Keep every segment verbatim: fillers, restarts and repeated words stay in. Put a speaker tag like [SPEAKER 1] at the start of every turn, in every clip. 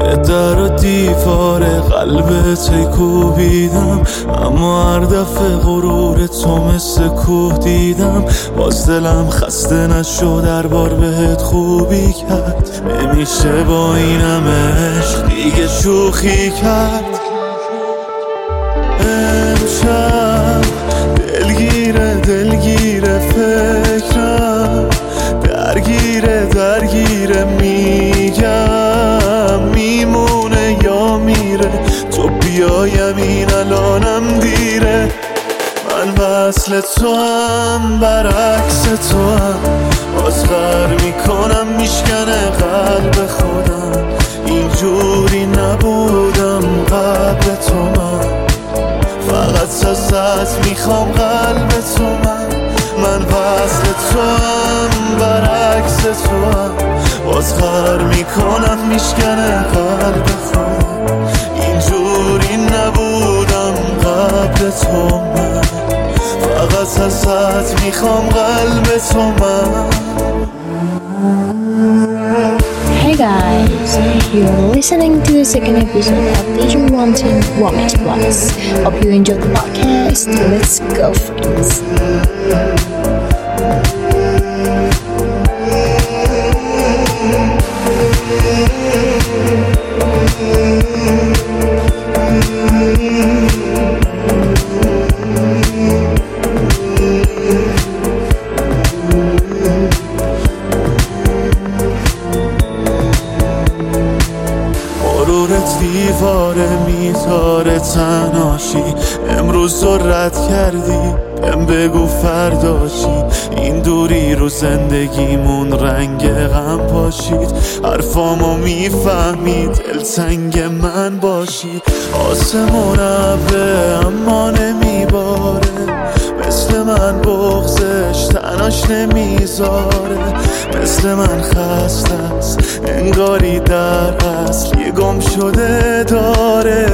[SPEAKER 1] به در و دیوار قلبت کوبیدم، اما هر دفعه غرور تو مثل کوه دیدم. باز دلم خسته نشد هر بار بهت خوبی کرد، نمیشه با این همه عشق دیگه شوخی کرد. امشب دلگیره دلگیره فکرم، درگیره درگیره میگم میمونه یا میره، تو بیایم این الانم دیره. من وصل تو هم برعکس تو هم، بازغر میکنم میشکنه قلب خودم. اینجوری نبودم قبل تو، من فقط ازت میخوام قلب تو. من من وصل تو هم برعکس تو هم، بازغر میکنم میشکنه قلب خودم. اینجوری نبودم قبل تو، من فقط ازت میخوام قلب تو. من
[SPEAKER 2] Hey guys, you're listening to the second episode of Vision Wanting Woman Plus. Hope you enjoyed the podcast. Let's go, friends.
[SPEAKER 1] دیواره میتاره تنهاشی، امروز رو رد کردی ام بگو فردا چی. این دوری رو زندگیمون رنگ غم پاشید، حرفامو میفهمی دلتنگ من باشی. آسمون ابره اما نمیباره، مثل من بغضش تناش نمیذاره. مثل من خسته است انگاری در اصل یه گم شده داره.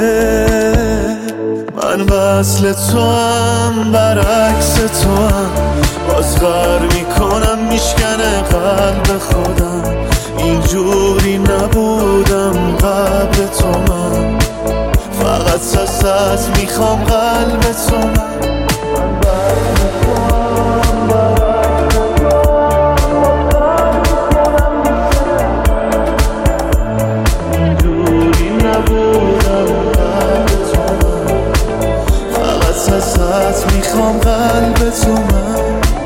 [SPEAKER 1] من وصل تو هم برعکس تو هم، بازغر میکنم میشکنه قلب خودم. اینجوری نبودم قبل تو، من فقط ازت میخوام قلب تو. من میخوام قلب تو. من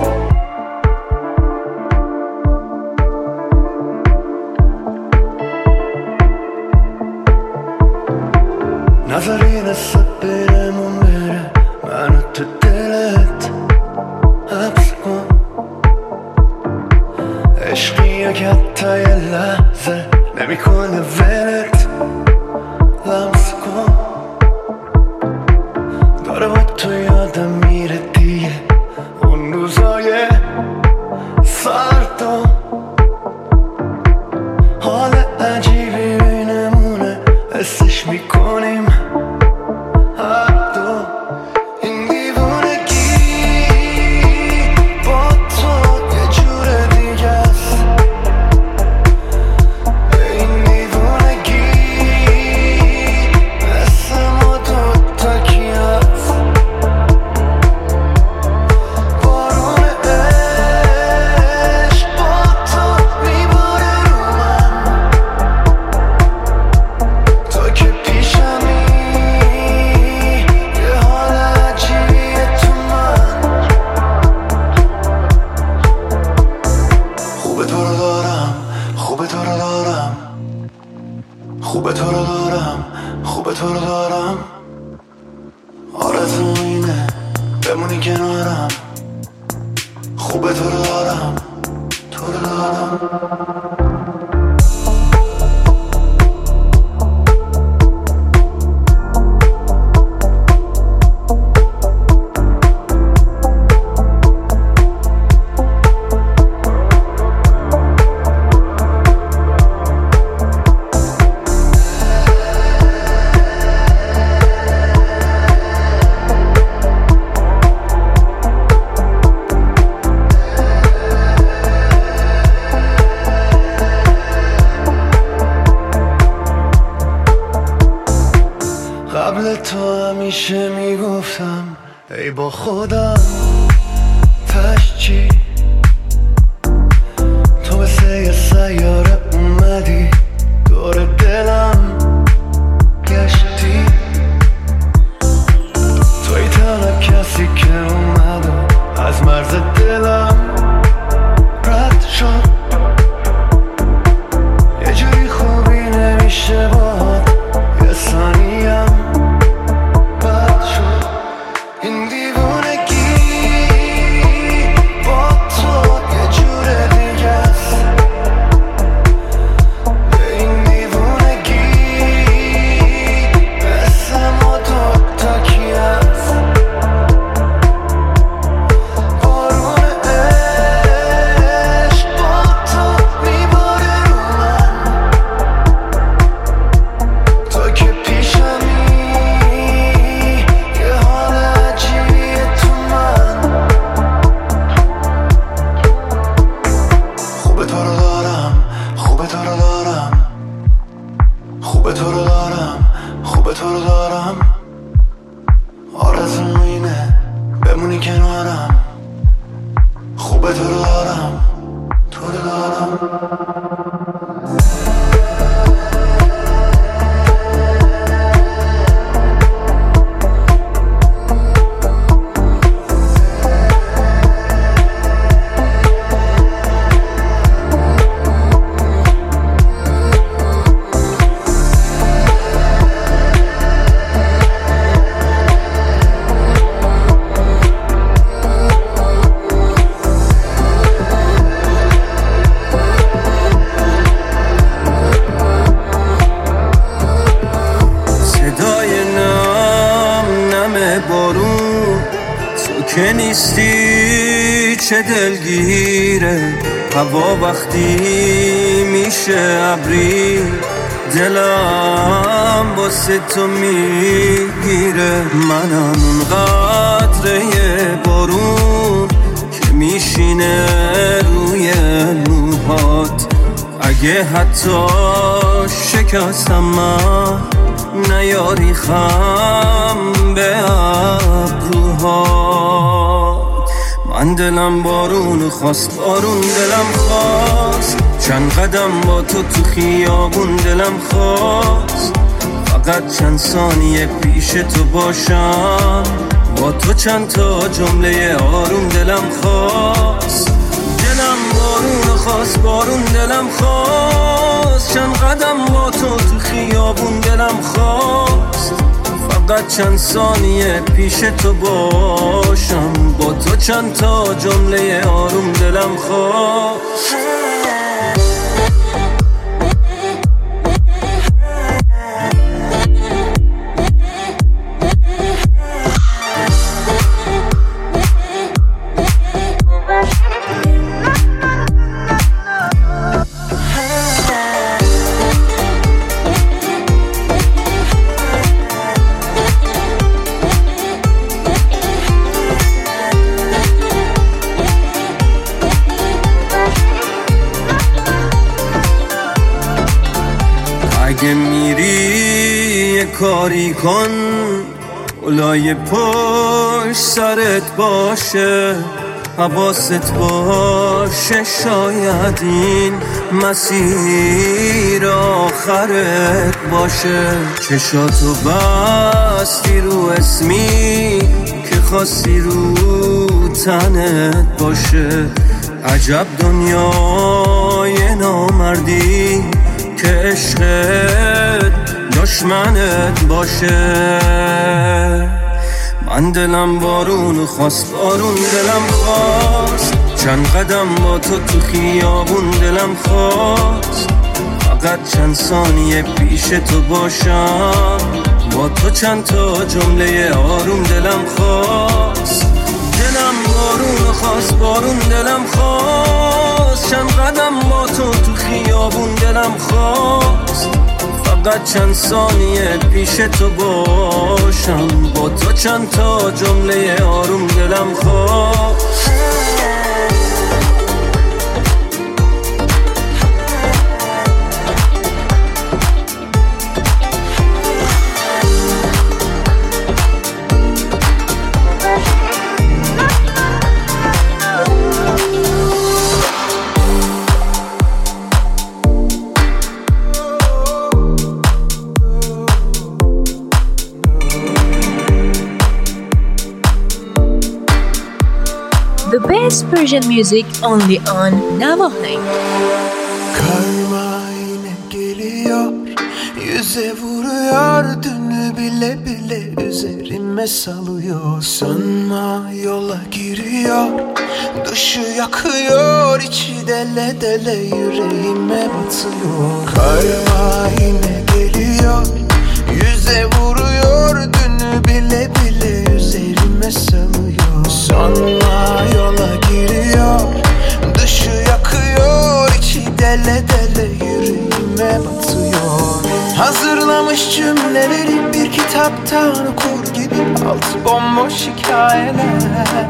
[SPEAKER 3] نظری نصف برمون بره، منو تو دلت حبس کن. عشقی که حتی یه لحظه نمیکنه ولت لمس کن. داره با تو یادم میره دیگه اون روزای سرد و حال عجیبی بینمونه حسش میکنیم هر دو. این دیوونگی با تو یه جور دیگه است. این دیوونگی مثل ما دوتا کی هست. بارون عشق با تو میباره رو من، تو که پیشمی یه حال عجیبیه تو من. خوبه تو رو دارم، خوبه تو رو دارم، خوبه تو رو دارم، خوبه تو رو دارم. آرزوم اینه بمونی کنارم، خوبه تو رو دارم، تو رو دارم. تو همیشه میگفتم ای با خودم تش چی تو مثل یه سیاره اومدی دور دلم گشتی توی تنها کسی که اومد و از مرز دلم رد شد یه جوری خوبی نمیشه باهات یه ثانیم بد شد این دیوونگی با تو یه جور دیگه است این دیوونگی مثل ما دو تا کی است بارون عشق با تو میباره رو من تو که پیشمی یه حال عجیبیه تو من خوبه تو رو دارم خوبه تو رو دارم خوبه تو رو دارم خوبه تو رو دارم آرزوم اینه بمونی کنارم خوبه تو رو دارم تو رو دارم صدای نم نم بارون تو که نیستی چه دلگیره هوا وقتی میشه ابری دلم واسه تو میگیره منم اون قطره بارون که میشینه روی موهات اگه حتی شکستم من نیاری خم به ابروهات من دلم بارون خواست بارون دلم خواست چند قدم با تو تو خیابون دلم خواست فقط چند ثانیه پیش تو باشم با تو چند تا جمله آروم دلم خواست دلم بارون خواست بارون دلم خواست چند قدم با تو تو خیابون دلم خواست فقط چند ثانیه پیش تو باشم با تو چند تا جمله آروم دلم خواست اگه میری یه کاری کن اولای پشت سرت باشه حواست باشه شاید این مسیر آخرت باشه چشاتو بستی رو اسمی که خواستی رو تنت باشه عجب دنیای نامردی که عشقت دشمنت باشه من دلم بارون خواست بارون دلم خواست چند قدم با تو تو خیابون دلم خواست فقط چند ثانیه پیش تو باشم با تو چند تا جمله آروم دلم خواست دلم بارون خواست بارون دلم خواست چند قدم با تو تو خیابون دلم خواست فقط چند ثانیه پیش تو باشم با تو چند تا جمله آروم دلم خواست
[SPEAKER 2] Persian music only on Navahay.
[SPEAKER 4] Karma yine geliyor, yüze vuruyor, dünü bile bile üzerime salıyor. Sanma yola giriyor, dışı yakıyor, içi dele dele yüreğime batıyor. Karma yine geliyor, yüze vuruyor, dünü bile bile üzerime salıyor. Sanma yola giriyor, dışı yakıyor, içi dele dele yüreğime batıyor. Hazırlamış cümleleri bir kitaptan okur gibi, altı bomboş hikayeler.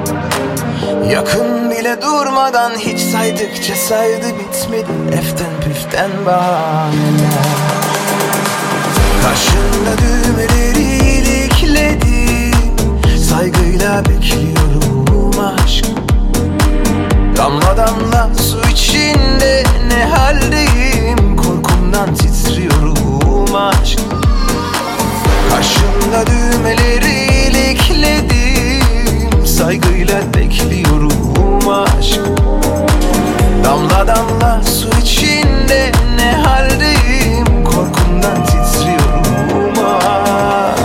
[SPEAKER 4] Yakın bile durmadan hiç saydıkça saydı bitmedi, eften püften bahaneler. Karşında düğmeleri ilikledim, saygıyla bekliyorum aşk. Damla damla su içinde ne haldeyim, korkumdan titriyorum aşk. Karşımda düğmeleri ilikledim, saygıyla bekliyorum aşk. Damla damla su içinde ne haldeyim, korkumdan titriyorum aşk.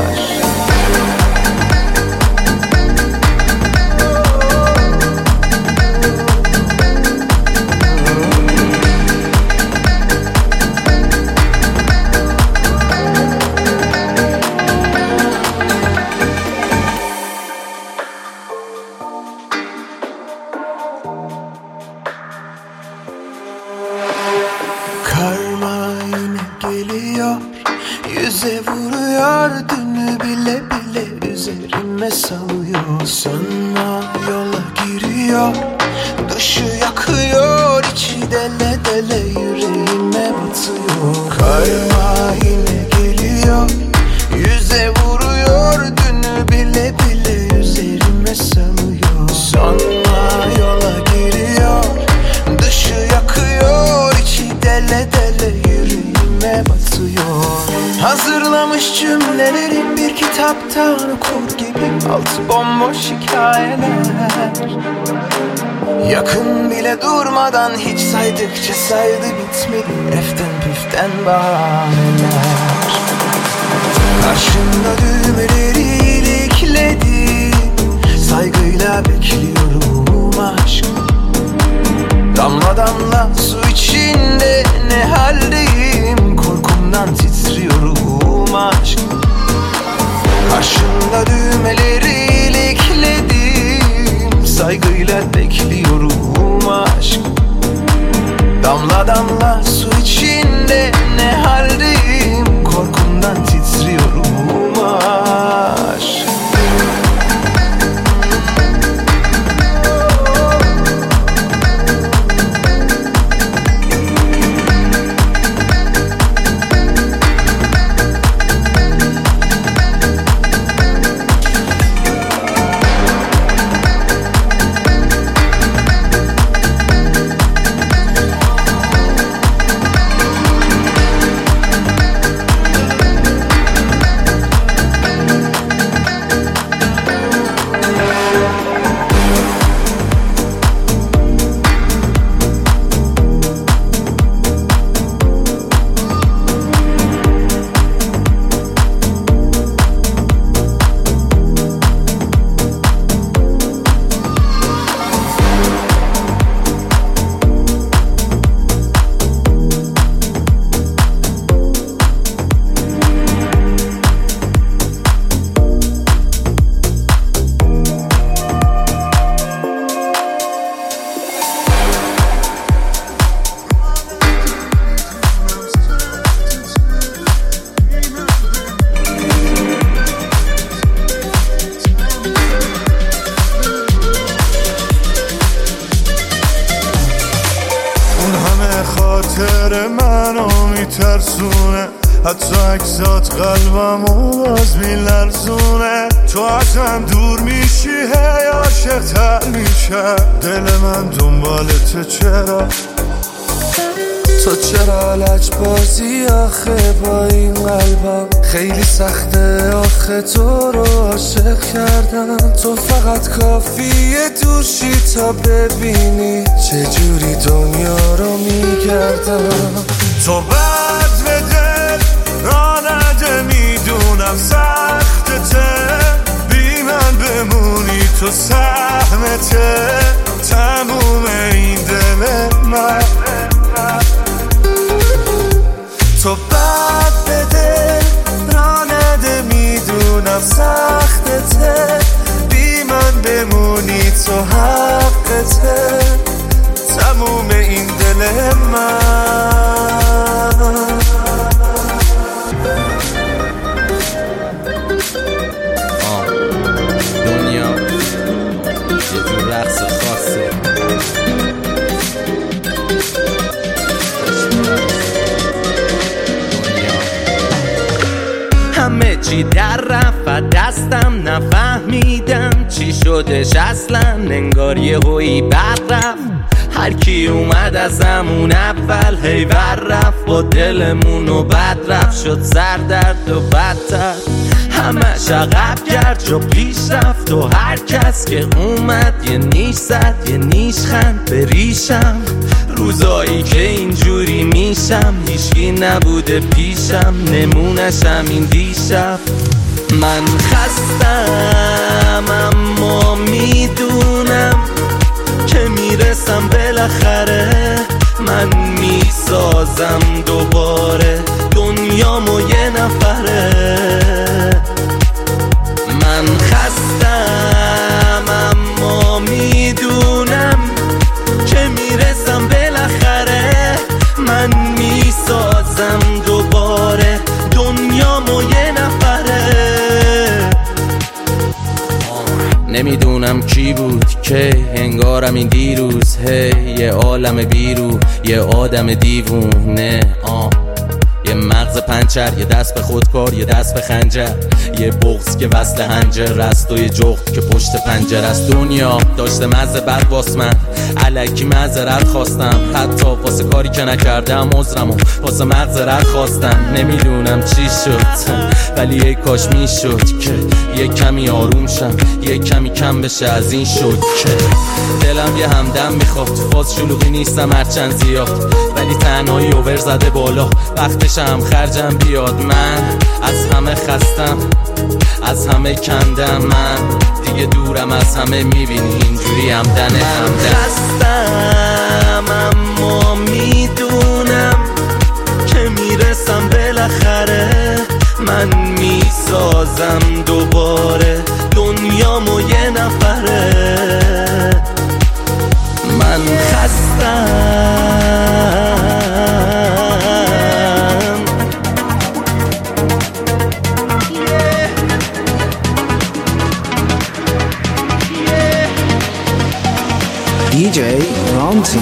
[SPEAKER 4] Karma yine geliyor, yüze vuruyor, dünü bile bile üzerime salıyor. Sanma yola giriyor, dışı yakıyor, içi dele dele yüreğime batıyor. Karma yine geliyor, yüze vuruyor, dünü bile bile üzerime salıyor. Sanma yola giriyor, dışı yakıyor, içi dele dele yüreğime batıyor. Hazırlamış cümleleri bir kitaptan okur gibi, altı bomboş hikayeler. Yakın bile durmadan hiç saydıkça saydı bitmedi, eften püften bahaneler. Karşımda düğmeleri ilikledim, saygıyla bekliyorum aşk. Damla damla su içinde ne haldeyim, korkumdan titriyorum aşk. Karşımda düğmeleri ilikledim, saygıyla bekliyorum aşk. Damla damla su içinde ne haldeyim, korkumdan titriyorum aşk.
[SPEAKER 1] خاطر منو میترسونه، حتی اکسات قلبمو باز میلرزونه. تو ازم دور میشی هی عاشق تر میشه، دل من دنبالته چرا؟
[SPEAKER 5] تو چرا لجبازی آخه با این قلبم خیلی سخته آخه تو رو عاشق کردم تو فقط کافیه دوشی تا ببینی چجوری دنیا رو میگردم تو بد به دل را نده میدونم سختته بی من بمونی تو سهمته تموم این دل من تو بد به دل را نده میدونم سختته بی من بمونی تو حقته تموم این دل من
[SPEAKER 6] آه دنیا یه جور رقص خاصه همه چی در رفت دستم نفهمیدم چی شدش اصلا انگار یه هوی بر رفت هر کی اومد از همون اول هی ور رفت با دلمونو بد رفت شد سر درد و بدتر همش عقب کرد جو پیش رفت و هر کس که اومد یه نیش زد یه نیش خند به ریشم روزایی که اینجوری میشم هیچکی نبوده پیشم نمونشم این دیشب من خستم اما میدونم که میرسم بالاخره من میسازم دوباره دنیامو یه نفره من خستم اما میدونم که میرسم بالاخره من میسازم دوباره دنیامو یه نفره نمیدونم کی بود که انگارم این دیروز هی یه عالم بیرو یه آدم دیوونه آه یه مغز پنچر یه دست به خودکار یه دست به خنجر یه بغض که وصل هنجر است و یه جغد که پشت پنجر است دنیا داشته مزه بد واس من الکی معذرت خواستم حتی واسه کاری که نکردم عذرمو واسه مغزرت خواستم نمیدونم چی شد ولی یه کاش میشد که یه کمی آروم شم یه کمی کم بشه از این شد که دلم یه همدم میخواد تو فاز شلوغی نیستم هرچند زیاد ولی تنهایی اوور زده بالا وقتشم خرجم بیاد من از همه خستم از همه کندم من دیگه دورم از همه میبینی اینجوری همدنه همدن خستم اما میدونم که میرسم بالاخره من میسازم دوباره دنیامو یه نفره من خستم
[SPEAKER 7] دی جی رامتین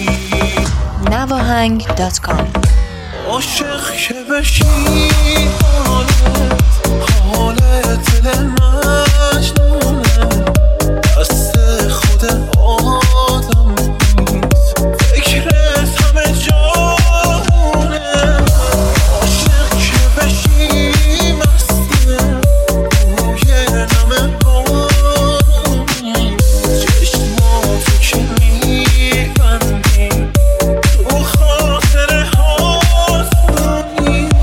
[SPEAKER 2] navahang دات کام.
[SPEAKER 5] عاشق که بشی حالت حالت دل مجنونه، دست خود آدم نیست، فکرت همه جاونه. عاشق که بشی مسته روی نم بارونی، چشماتو که میبندی تو خاطره هاتونی.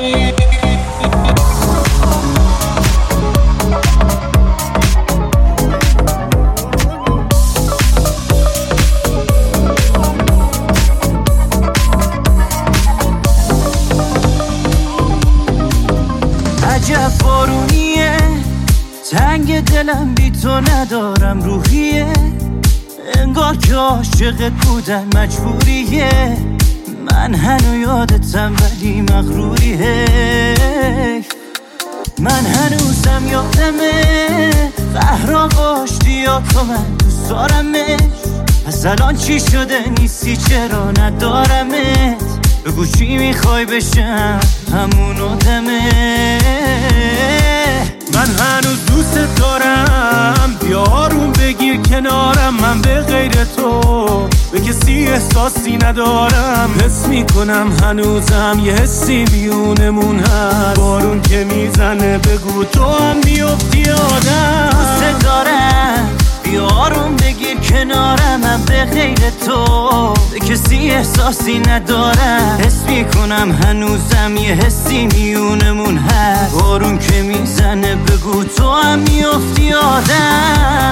[SPEAKER 8] عجب بارونیه، تنگ دلم بی تو ندارم روحیه، انگار که عاشقت بودن مجبوریه، من هنو یادتم ولی مغروریه. من هنوزم یادمه قهران آشتی یا تو، من دوست دارمش، پس الان چی شده نیستی چرا ندارمت؟ بگو چی میخوای بشم همون آدمه.
[SPEAKER 5] من هنوز دوست دارم، بیا آروم بگیر کنارم، من به غیر تو به کسی احساسی ندارم. حس میکنم هنوزم یه حسی میونمون هست، بارون که میزنه بگو تو هم میفتی آدم.
[SPEAKER 8] دوست دارم، بیا آروم بگیر کنارم، من به غیر تو به کسی احساسی ندارم. حس میکنم هنوزم یه حسی میونمون هست، بارون که میزنه بگو تو هم میفتی آدم.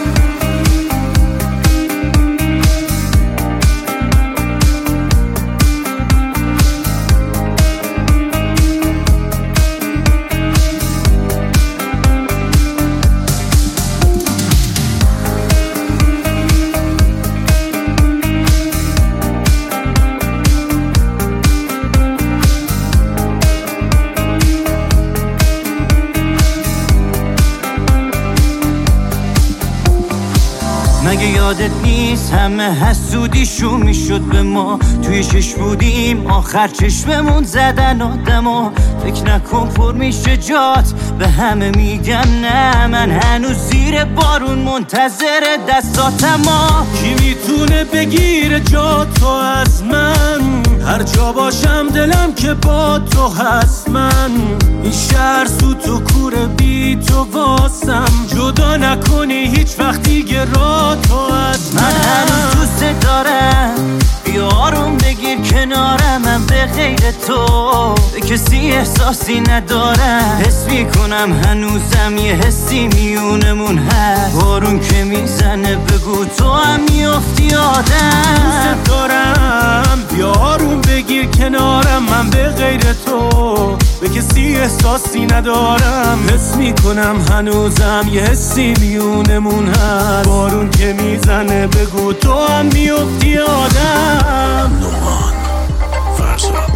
[SPEAKER 8] مگه یادت نیست همه حسودیشون میشد به ما، توی چشم بودیم آخر چشممون زدن آدما. فکر نکن پر میشه جات، به همه میگم نه، من هنوز زیر بارون منتظر دستاتما.
[SPEAKER 5] کی میتونه بگیره جاتو از من؟ هر جا باشم دلم که با تو هست. من این شهر سوت و کوره بی تو واسم، جدا نکنی هیچ وقت دیگه را تو از من.
[SPEAKER 8] من هنوز دوست دارم، بیا آروم بگیر کنارم، من به غیر تو به کسی احساسی ندارم. حس میکنم هنوزم یه حسی میونمون هست، بارون که میزنه بگو تو هم میفتی آدم.
[SPEAKER 5] دوست دارم، بیا آروم بگیر کنارم، من به غیر تو به کسی احساسی ندارم. حس میکنم هنوزم یه حسی میونمون هست، بارون که میزنه بگو تو هم میفتی آدم. نومان فرزاد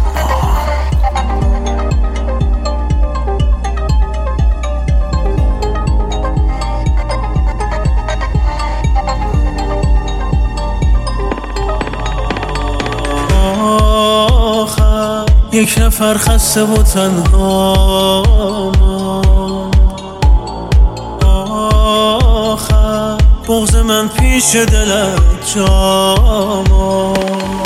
[SPEAKER 5] آخر یک نفر خسته و تنها، آخر بغض من پیش دلت جاما.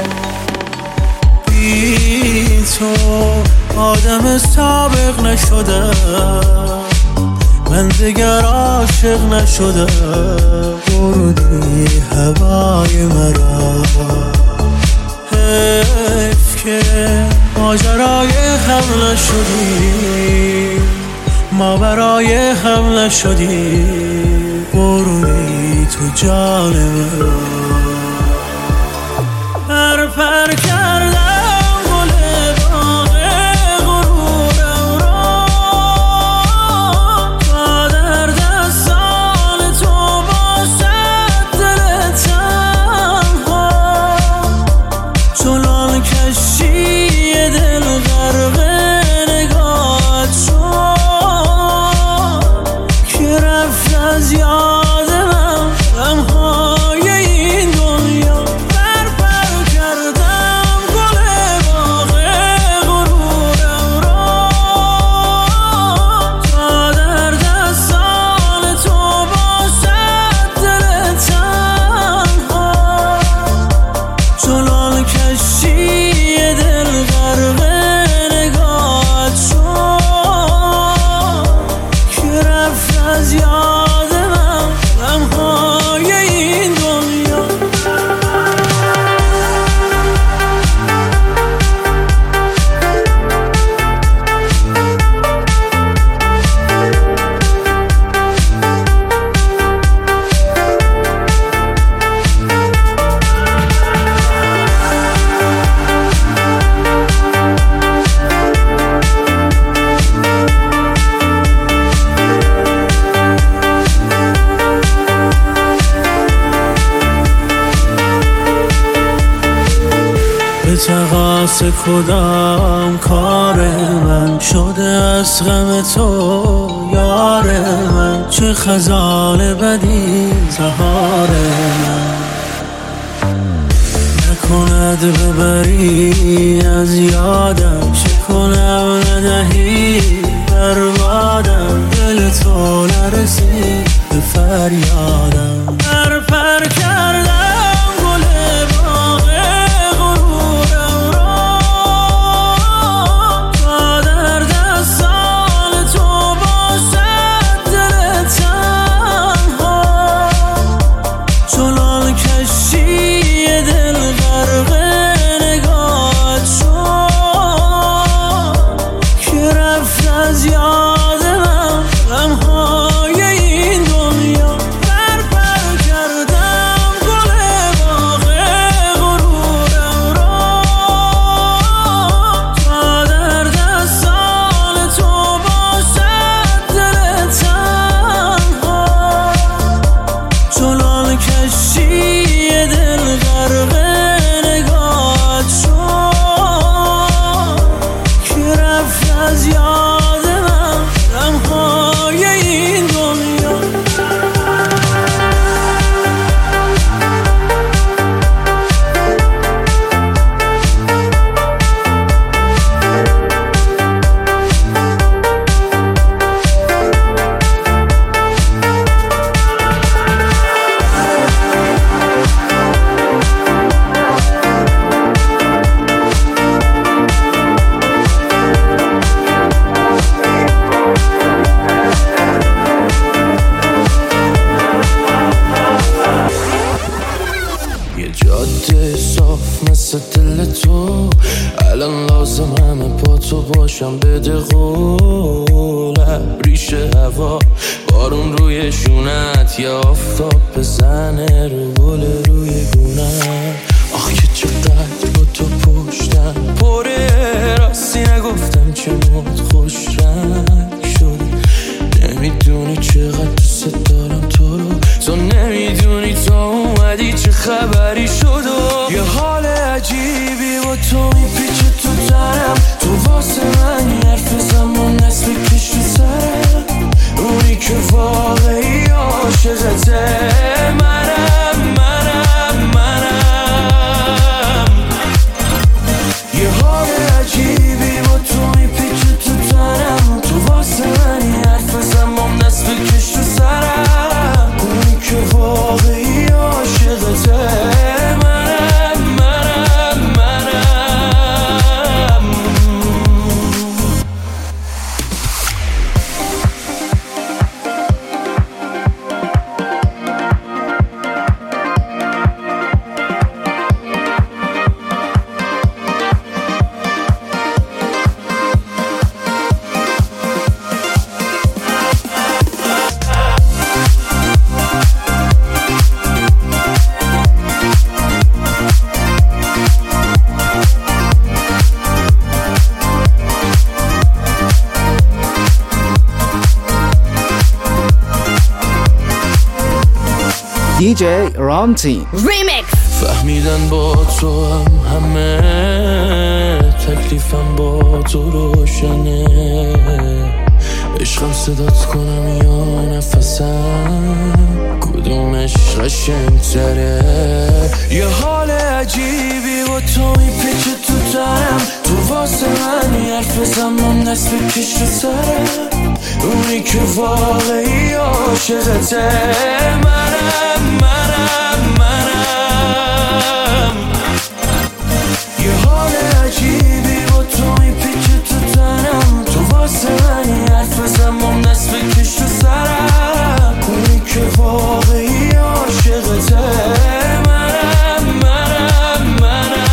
[SPEAKER 5] بی تو آدم سابق نشده، من دیگر عاشق نشده. بردی هوای مرا، حیف که ماجرای هم نشدی، ما برای هم نشدی. برونی تو جان من، پر پر کردم گل باغ غرورم را، تا در دستان تو باشد دل تنها. چنان کشتی دل غرق نگاهت شد که رفت از یاد من غمهای به تقاس کدام کار من شده از غم تو یار من، چه خزان بدی زهار من. نکند ببری از یادم، چه کنم ندهی بربادم، دل تو نرسید به فریادم. پر پر کردم گل باغ غرورم را، تا در دستان تو باشد دل تنها، چنان کشتی دل غرق نگاهت شد که رفت از یاد من غمهای این دنیا. پر پر کردم گل باغ غرورم را، تا در دستان تو باشد دل تنها، چنان کشتی دل غرق نگاهت شد که رفت از یاد من غمهای این دنیا. یه جاده صاف مثل دل تو، الان لازم همه با تو باشم. بده قولم ریشه هوا، بارون روی شونت یا آفتاب بزنه رو گل روی گونت. آخ که چقدر با تو پشتم پره، راستی نگفتم چنوت خوش رنگ شدی. نمیدونی چقدر دوست دارم تو رو، تو نمیدونی تو اومدی چه خبری شد. و یه حال عجیبی با تو میپیچه تو تنم، تو واسه من یه حرف زمان نصف کش تو سرم. اونی که واقعی عاشقته منم منم منم. یه حال عجیبی با تو میپیچه تو تنم، تو واسه من یه حرف زمان نصف کش تو سرم. اونی که واقعی عاشقته منم منم منم.
[SPEAKER 7] دی جی رامتین
[SPEAKER 2] Remix.
[SPEAKER 5] فهمیدن با تو هم همه تکلیفم با تو روشنه. عشقم صدات کنم یا نفسم، کدومش قشنگ‌تره. یه حال عجیبی با تو میپیچه تو تنم، تو واسه من یه حرف زمان نصف کش تو سرم. اونی که واقعی عاشقته منم منم منم. یه حال عجیبی با تو میپیچه تو تنم، تو واسه من یه حرف زمان نصف کش تو سرم. اونی که واقعی عاشقته منم منم منم.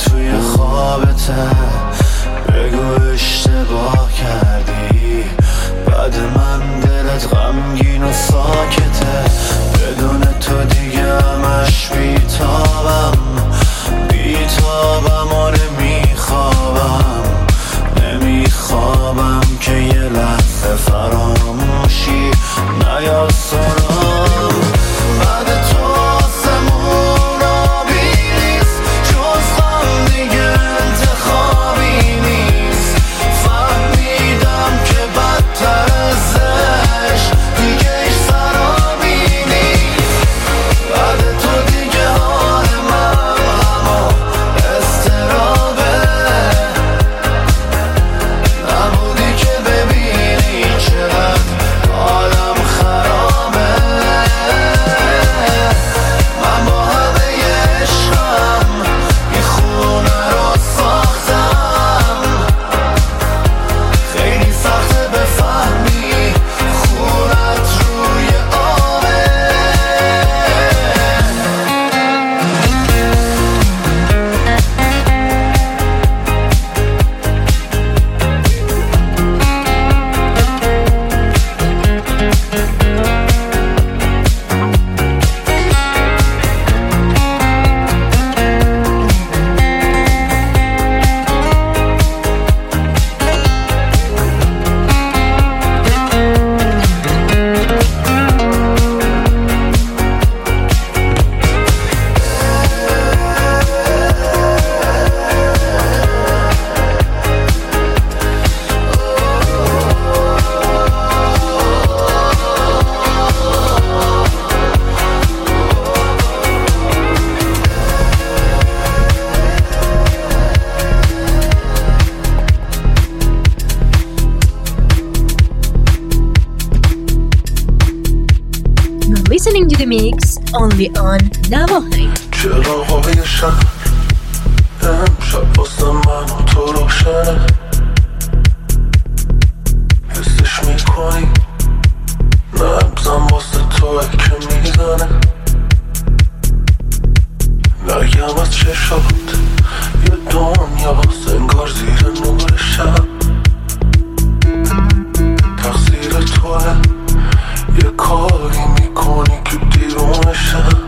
[SPEAKER 1] توی خوابته بگو اشتباه کردی بعد من دلت غمگین و ساکته بدون تو دیگه همش بیتابم بیتابم آره میخوابم نمیخوابم که یه لحظه فراموشی نیاد سرام بعد تو آسمون آبی نیست جز غم دیگه انتخابی نیست فهمیدم که بدتر از عشق دیگه ایش سرابی نیست بعد تو دیگه حال من همه استرابه نبودی که ببینی چقدر حالم خرابه من با همه عشقم این خونه رو ساختم خیلی سخته بفهمی خونت روی آبه
[SPEAKER 2] Listening to the mix only on Navajo.
[SPEAKER 1] چراغ‌های شهر امشب واسه من و تو روشنه حسش میکنی نبزم واسه توه که میزنه نگم از چشات یه دنیا انگار زیر نور شب تقصیر توه یه کاری میکنی که دیوونشم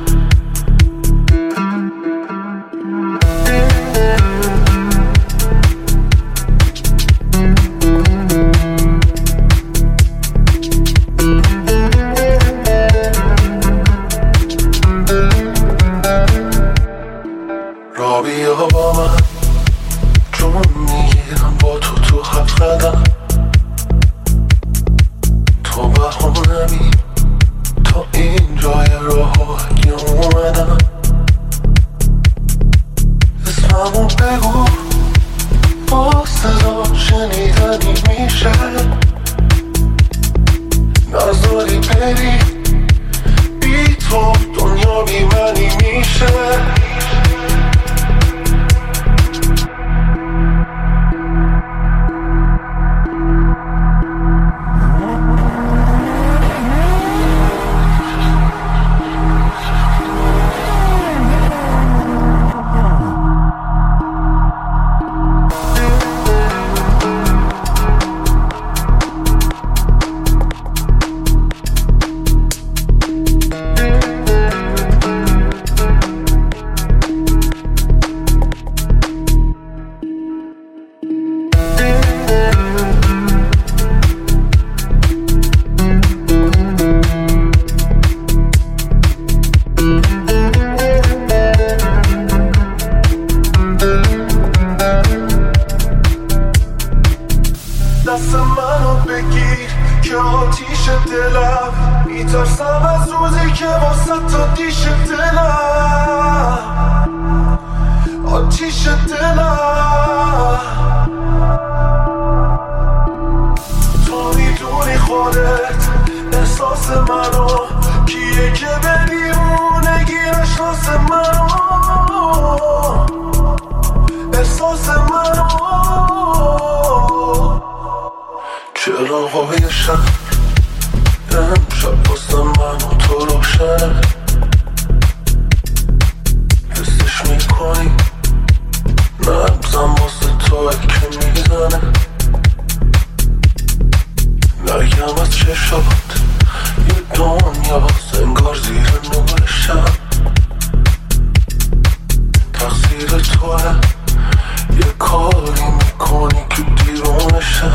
[SPEAKER 1] را بیا با من جون میگیرم با تو تو هفت قدم تو بهانمی تا این جای راه اگه اومدم اسممو بگو با صدا شنیدنی میشه نذاری بری بی تو دنیا بی منی میشه دست منو بگیر که آتیش دلم میترسم از روزی که واسه تا دیش دلم آتیش دلم تو میدونی خودت احساس منو کیه که به دیوونگی نشناس منو احساس منو چراغ‌های شهر امشب واسه من و تو روشنه حسش میکنی منه نگم از چشات یه دنیا انگار زیر نور شب تقصیر توه یه کاری میکنی که دیرونشم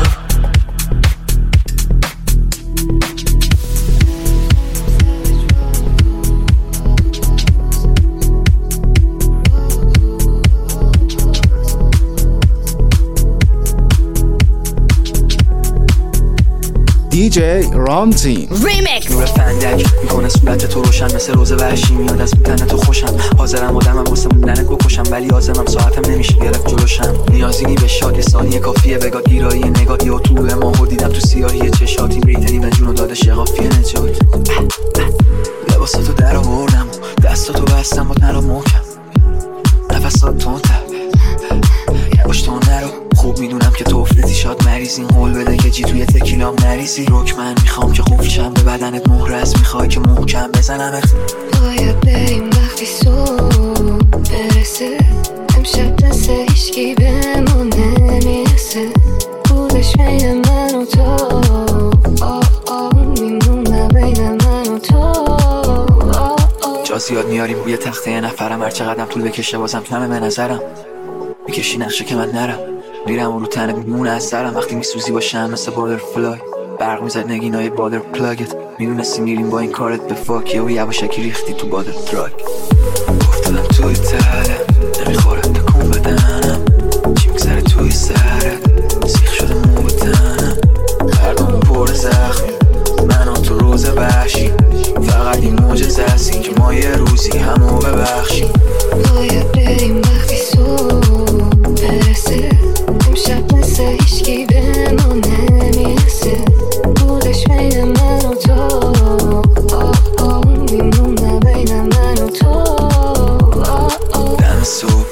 [SPEAKER 7] دی جی رامتین
[SPEAKER 2] Remix.
[SPEAKER 4] نور فندک میکنه صورت تو روشن مثل روز وحشی میاد از میتنه تو خوشم حاضرم آدمم واسه موندنت بکشم ولی آزمم ساعتم نمیشه گرفت جلوشم نیازی نی به شاد ثانیه کافیه بگاه گیرایی نگاهی و طلوع ماهو دیدم تو سیاهی چشاتی ریتنی به جونو داده شقافی نجات لباساتو در آوردم دستاتو بستم و نرا محکم نفسات تندتر باش تو نرو خوب میدونم که تو افرتی شاد مریضی قول بده که جی توی تکیلام نریزی روک من میخوام که خوب شم به بدنت مهرز میخوای که محکم بزنمت
[SPEAKER 9] باید بریم وقتی صبح برسه امشب دست هیچکی به ما نمیرسه بودش بین من و تو آه آه میمونه بین من و تو
[SPEAKER 4] جا زیاد میاریم روی تخته یه نفرم هر چقدرم طول بکشه بازم کمه به نظرم میکشی نقشه که من نرم میرم و رو تنت میمونه از سرم وقتی میسوزی باشم مثل بادرفلای برق میزد نگینای بادر پلاگت میدونستی میریم با این کارت به فاکیه و یواشکی ریختی تو بادر تراک افتادم توی تله نمیخورم تکون بدنم چی میگذره توی سرت سیخ شده مو بدنم هر دومون پر زخمی من و تو روز وحشی فقط این معجزه است این که ما یه روزی همو ببخشیم
[SPEAKER 9] باید بریم وقتی صبح برسه امشب دست هیچکی به ما نمیرسه بودش بین من و تو آه آه میمونه بین من و تو آه آه
[SPEAKER 4] دم صبح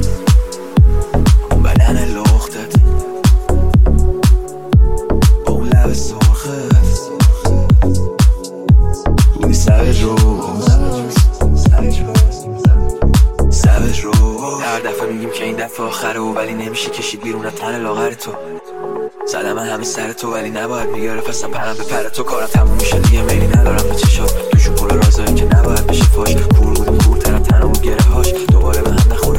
[SPEAKER 4] اون بدن لختت با اون لب سرخت روی سبج رو سبج رو هر دفعه میگیم که این دفعه آخره و ولی نمیشه کشید بیرون از تن لاغر تو زدم همه سر تو ولی نباید میگرفت اصلا پرم به پر تو کارم تموم میشه دیگه میلی ندارم به چشات توشون پر رازایی که نباید بشه فاش کور بودیم کورترم تنم و گره هاش دوباره به هم نخوره